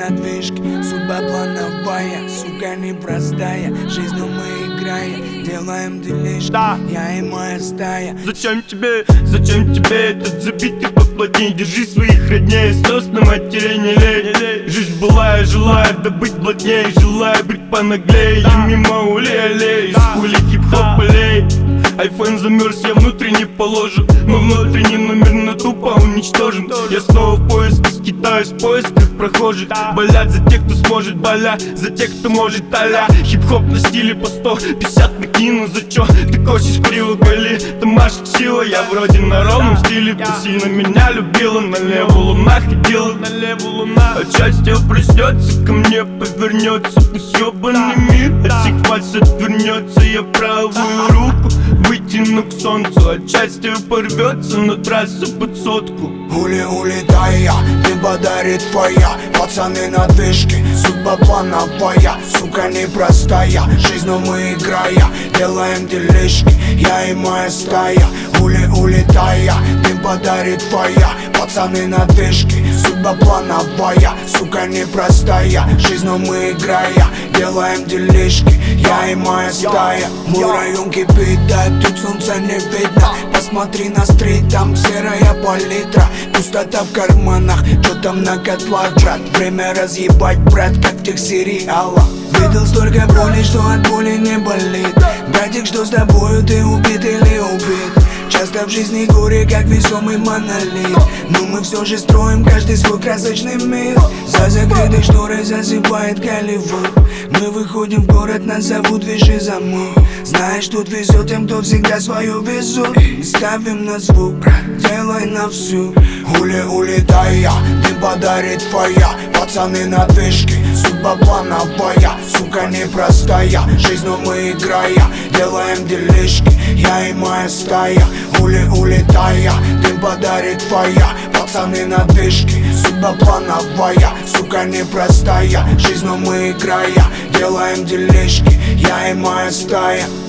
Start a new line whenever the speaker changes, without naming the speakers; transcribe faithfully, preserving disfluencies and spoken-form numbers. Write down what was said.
на движке. Судьба плановая, сука, непростая. Жизнью мы играем, делаем делишки, да. Я и моя стая.
Зачем тебе, зачем тебе этот забитый поплотней? Держи своих родней, слез на матери не лей. Жизнь была, я желаю добыть плотней, желаю быть понаглей. И мимо улей-аллей, из хули хип-хоп полей. Айфон замерз, я внутренне положен. Но внутренний номер на тупо уничтожен. Я снова в поиске, скитаюсь в поисках прохожих. Болят за тех, кто сможет, боля за тех, кто может, а-ля хип-хоп на стиле по сто пятьдесят накину. За чё ты косишь криво, голи, ты машешь сила. Я вроде на ровном стиле, ты сильно меня любила. Налево луна ходила, налево луна. А счастье проснется, ко мне повернется. Пусть ёбаный мир от всех вас отвернется. Я правую руку вытяну к солнцу, от счастья порвется на трассу под сотку.
Ули улетая, ты подарит твоя. Пацаны на движке, судьба плановая. Сука, непростая, жизнью мы играя, делаем делишки, я и моя стая. Ули улетая, ты подарит твоя. Пацаны на движке, судьба плановая. Сука, непростая, жизнью мы играя, делаем делишки, я и моя стая. Мой район кипит, да тут солнца не видно. Посмотри на стрит, там серая палитра. Пустота в карманах, что там на котлах, брат? Время разъебать, брат, как в тех сериалах. Видел столько боли, что от боли не болит. Братик, что с тобою, ты убит или убит? Часто в жизни горе, как весомый монолит. Но мы все же строим каждый свой красочный мир. За закрытой шторой засыпает Голливуд. Мы выходим в город, нас зовут Виши замок. Знаешь, тут везет тем, кто всегда свою везут. Ставим на звук, делай на всю. Ули улетая, ты подарит твоя. Пацаны на движке, судьба плановая. Сука, непростая, жизнью мы играя, делаем делишки, я и моя стая. Ули улетая, ты подарит твоя. Пацаны на движке, судьба плановая. Сука, непростая, жизнью мы играя, делаем делишки, я и моя стая.